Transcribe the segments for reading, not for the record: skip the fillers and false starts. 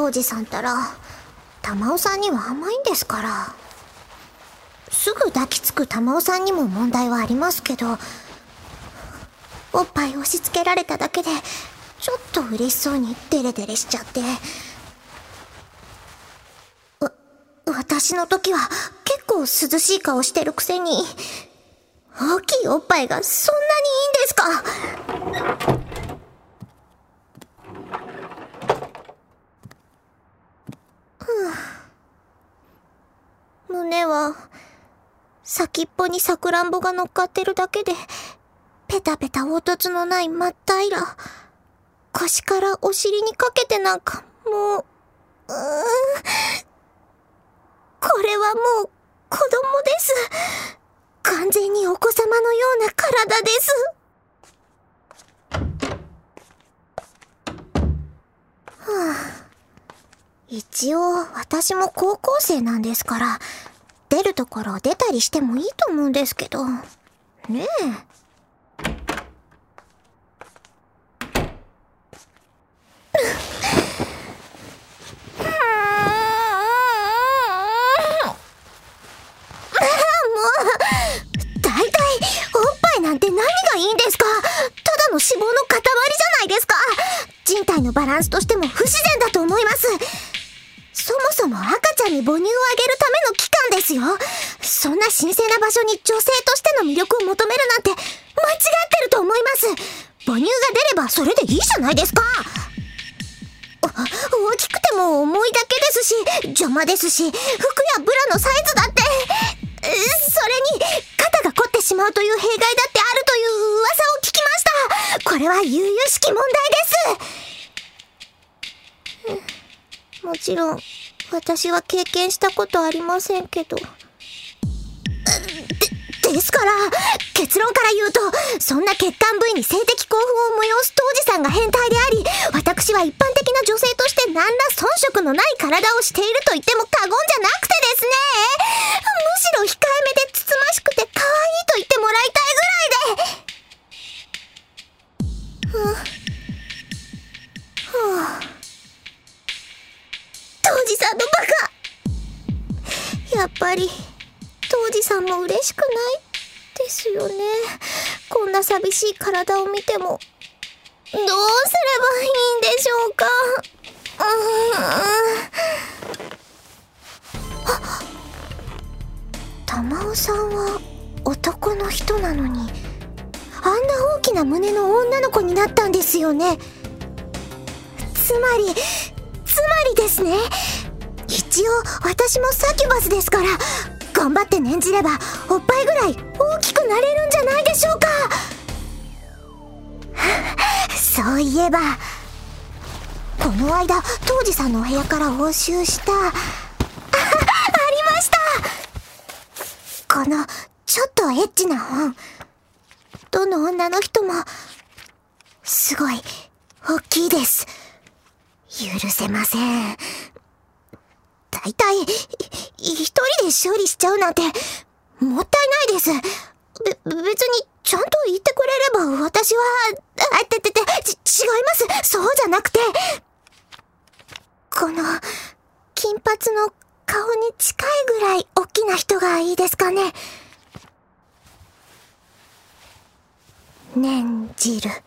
当時さんたら玉緒さんには甘いんですから。すぐ抱きつく玉緒さんにも問題はありますけど、おっぱい押し付けられただけでちょっと嬉しそうにデレデレしちゃって、私の時は結構涼しい顔してるくせに、大きいおっぱいがそんなにいいんですか？胸は先っぽにさくらんぼが乗っかってるだけでペタペタ凹凸のない真っ平ら。腰からお尻にかけてなんかもう、これはもう子供です。完全にお子様のような体です。一応私も高校生なんですから、出るところ出たりしてもいいと思うんですけどねえ。なんて何がいいんですか？ただの脂肪の塊じゃないですか。人体のバランスとしても不自然だと思います。そもそも赤ちゃんに母乳をあげるための器官ですよ。そんな神聖な場所に女性としての魅力を求めるなんて間違ってると思います。母乳が出ればそれでいいじゃないですか。大きくても重いだけですし、邪魔ですし、服やブラのサイズだって、それに肩が凝ってしまうという弊害だってあるという噂を聞きました。これは由々しき問題です。もちろん私は経験したことありませんけど。ですから結論から言うと、そんな血管部位に性的興奮を催す当時さんが変態であり、私は一般的な女性として何ら遜色のない体をしていると言っても過言じゃなくてですね、むしろ控えめでつつましくて可愛いと言ってもらいたいぐらいで。当時さんのバカ。やっぱり当時さんも嬉しくないですよね。こんな寂しい体を見ても。どうすればいいんでしょうか。玉緒さんは男の人なのに、あんな大きな胸の女の子になったんですよね。つまりですね。一応私もサキュバスですから、頑張って念じればおっぱいぐらい大きくなれるんじゃないでしょうか。そういえばこの間当時さんのお部屋から押収したありました。このちょっとエッチな本、どの女の人もすごい大きいです。許せません。だいたい一人で処理しちゃうなんてもったいないです。別にちゃんと言ってくれれば私は、違います。そうじゃなくて、この金髪の顔に近いぐらい大きな人がいいですかね。念じる。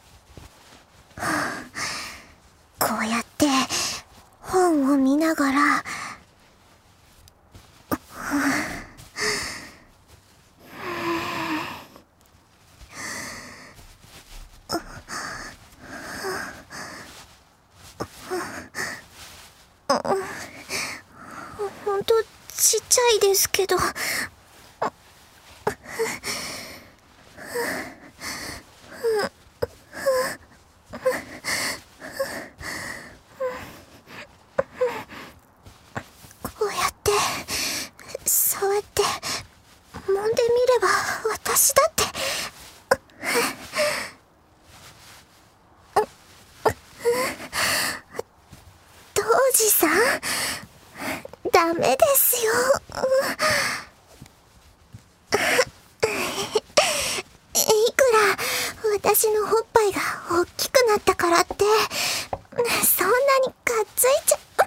こうやって本を見ながら、ほんとちっちゃいですけど、こうやって触って揉んでみれば私だって当時さん、ダメですよ。いくら私のおっぱいが大きくなったからって、そんなにがっついちゃ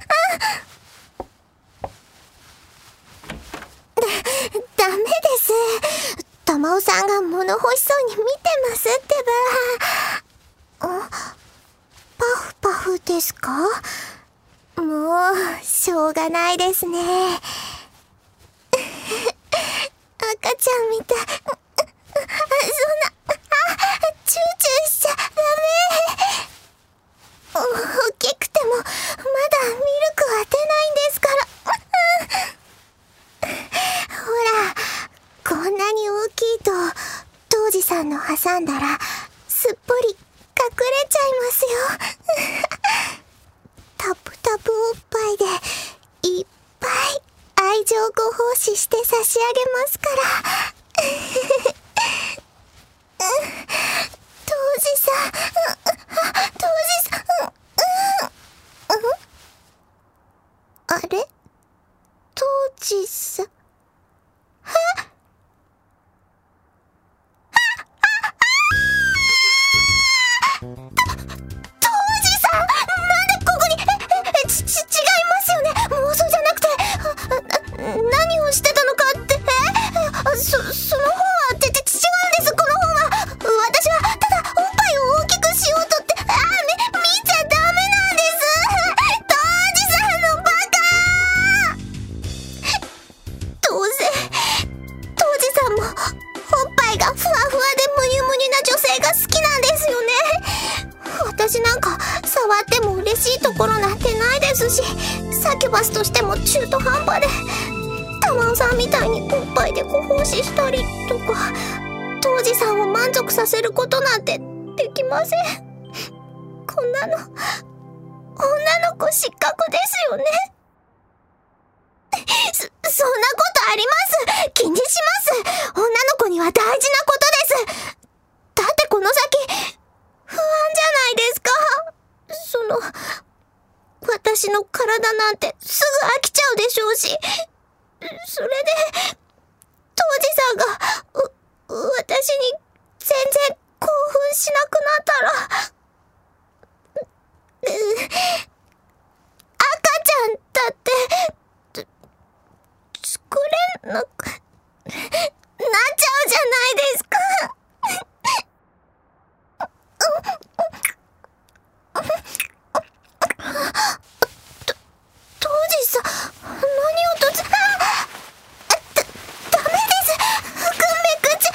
玉尾さんが物欲しそうに見てますってば。パフパフですか？もう、しょうがないですね。赤ちゃんみたい。チューチューしちゃダメ。大きくても、まだミルクは出ないんですから。ほら、こんなに大きいと、当時さんの挟んだら、すっぽり隠れちゃいますよ。タプタプおっぱいで、いっぱい愛情ご奉仕して差し上げますから。当時さん、当時さん、あれ？当時さん、違いますよね。妄想じゃなくて、何をしてたのかって、その本は、違うんです、この本は。私は、ただ、おっぱいを大きくしようとって、見ちゃダメなんです。当時さんのバカ。どうせ、当時さんも、おっぱいがふわふわでむにゅむにゅな女性が好きなんですよね。私なんか触っても嬉しいところなんてないですし、サキュバスとしても中途半端で、玉尾さんみたいにおっぱいでご奉仕したりとか、当時さんを満足させることなんてできません。こんなの、女の子失格ですよね。そんなことあります。気にします。女の子には大事なことです。だってこの先、不安じゃないですか。私の体なんてすぐ飽きちゃうでしょうし、それで、当時さんが、私に全然興奮しなくなったら、赤ちゃんだって、作れなくなっちゃうじゃないですか。当時さ、何をダメです。服めくっちゃ、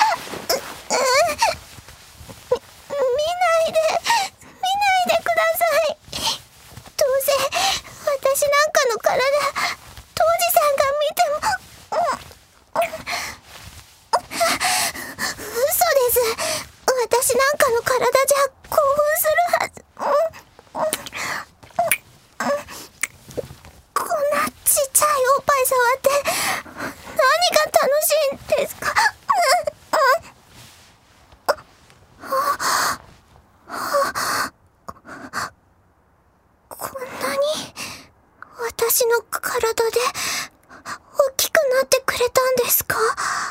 見ないでください。どうせ、私なんかの体、当時さんが見ても、嘘です。私なんかの体じゃ興奮するはず。こんなちっちゃいおっぱい触って何が楽しいんですか？こんなに私の体で大きくなってくれたんですか？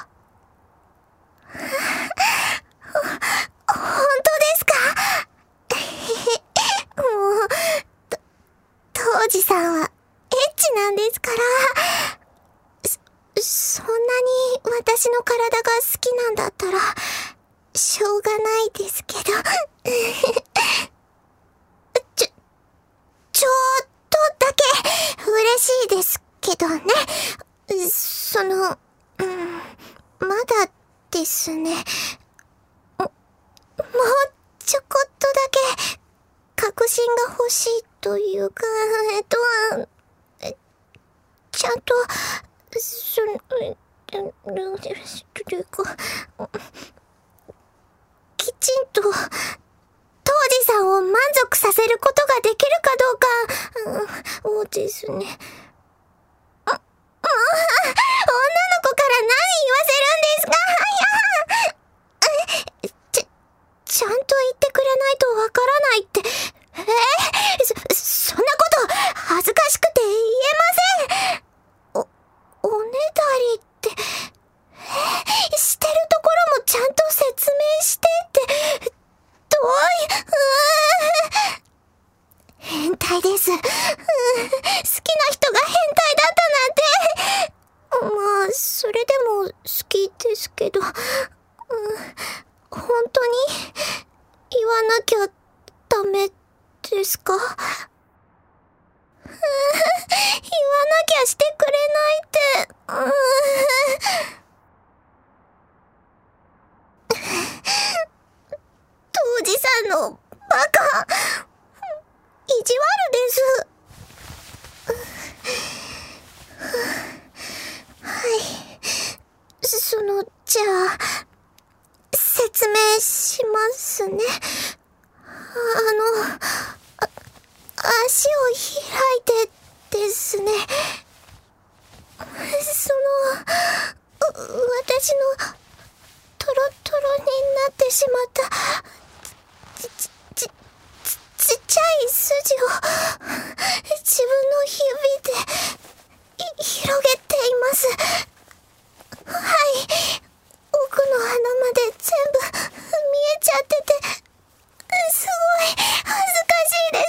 本当ですか？もう、当時さんはエッチなんですから。そんなに私の体が好きなんだったら、しょうがないですけど。ちょっとだけ嬉しいですけどね。まだですね。もうちょこっとだけ確信が欲しいというか、ちゃんと、きちんと、当時さんを満足させることができるかどうか、そうですね。女の子から何言わせるんですか？ちゃんと言ってくれないとわからないって。そんなこと恥ずかしくて言えません。おねだりって、してるところもちゃんと説明してって、どういう、変態です。好きな人が変態だったなんて。まあ、それでも好きですけど。 わなきゃダメですか？言わなきゃしてくれないって。当時さんのバカ、意地悪です。はい。じゃあ、説明しますね。足を開いてですね。私のトロトロになってしまったちっちゃい筋を自分の指で広げています。はい。奥の鼻まで全部見えちゃってて、すごい恥ずかしいです。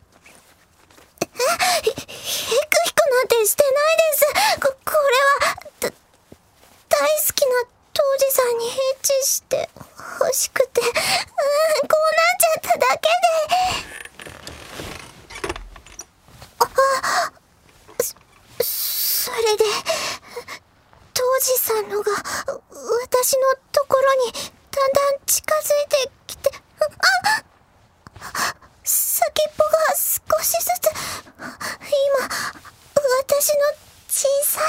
ひくなんてしてないです。これは、大好きな当時さんにエッチして欲しくて、こうなっちゃっただけで。それで、当時さんのが私のところにだんだん近づいてきて、先っぽが少しずつ、今、私の小さ